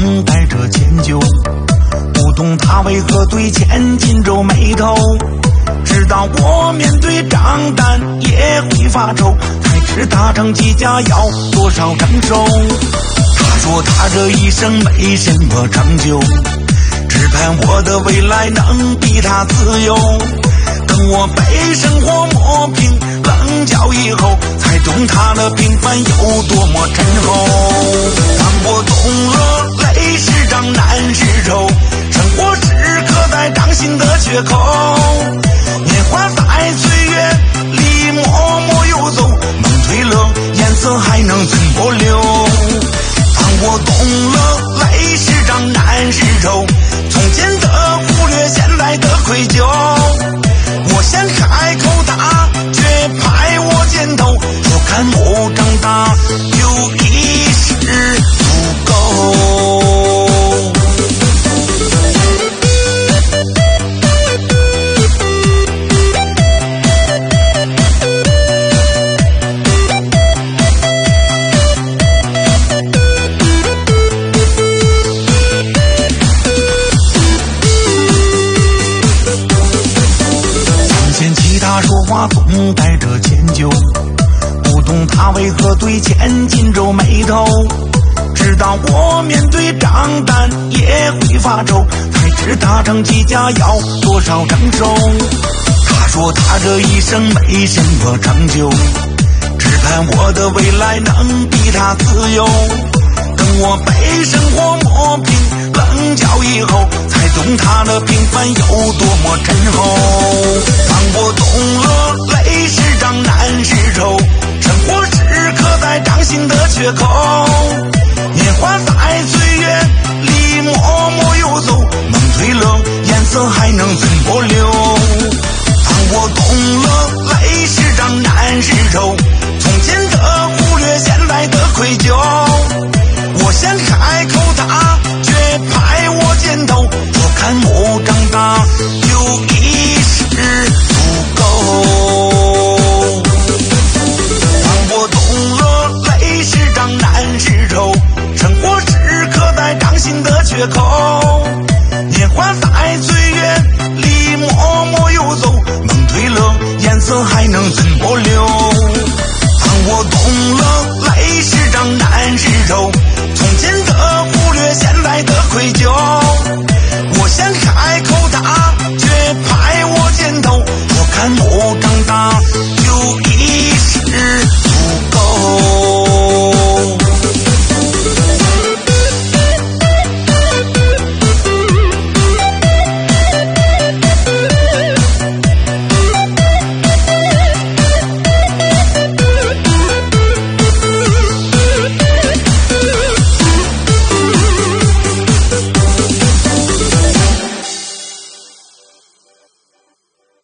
待着迁就，不懂他为何对前紧皱眉头。直到我面对账单也会发愁，才知他成绩家要多少承受。他说他这一生没什么成就，只盼我的未来能比他自由。等我被生活磨平棱角以后，才懂他的平凡有多么深厚。当我懂了泪是张难是愁，生活是刻在掌心的缺口。年华在岁月里默默游走，梦褪了颜色还能怎么留？当我懂了泪是张难是愁，从前的忽略现在的愧疚。我想开口他却拍我肩头，说看我长大有一时不够。说话总带着迁就，不懂他为何对钱紧皱眉头。直到我面对账单也会发愁，才知他成绩家要多少承受。他说他这一生没什么成就，只盼我的未来能比他自由。等我被生活磨平棱角以后，才懂他的平凡有多么深厚。当我懂了泪是张难是愁，生活是刻在掌心的缺口。年华在岁月里默默游走，梦褪了颜色还能怎么留？当我懂了泪是张难是愁，从前的忽略现在的愧疚。我想开口他却拍我肩头，说看我长大有一时不够。当我懂了泪是张难是愁，生活是刻在掌心的缺口。年华在岁月里默默游走，梦褪了颜色还能怎么留？当我懂了泪是张难是愁，从前的忽略现在的愧疚。我想开口他却拍我肩头，说看我长大有一